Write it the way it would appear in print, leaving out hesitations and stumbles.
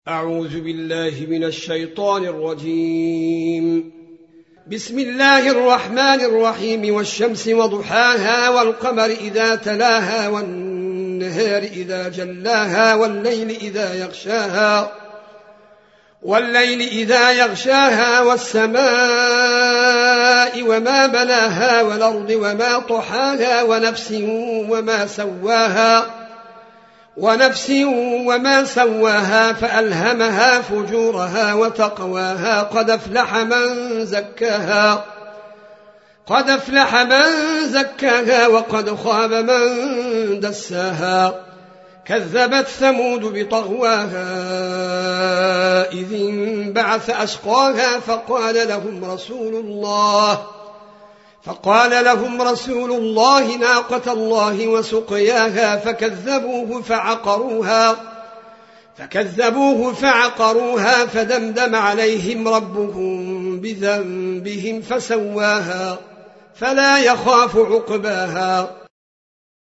أعوذ بالله من الشيطان الرجيم. بسم الله الرحمن الرحيم. والشمس وضحاها والقمر إذا تلاها والنهار إذا جلاها والليل إذا يغشاها والسماء وما بناها والأرض وما طحاها ونفس وما سواها فألهمها فجورها وتقواها قد أفلح من زكاها وقد خاب من دساها. كذبت ثمود بطغواها إذ انبعث أشقاها فقال لهم رسول الله ناقة الله وسقياها فكذبوه فعقروها فدمدم عليهم ربهم بذنبهم فسواها فلا يخاف عقباها.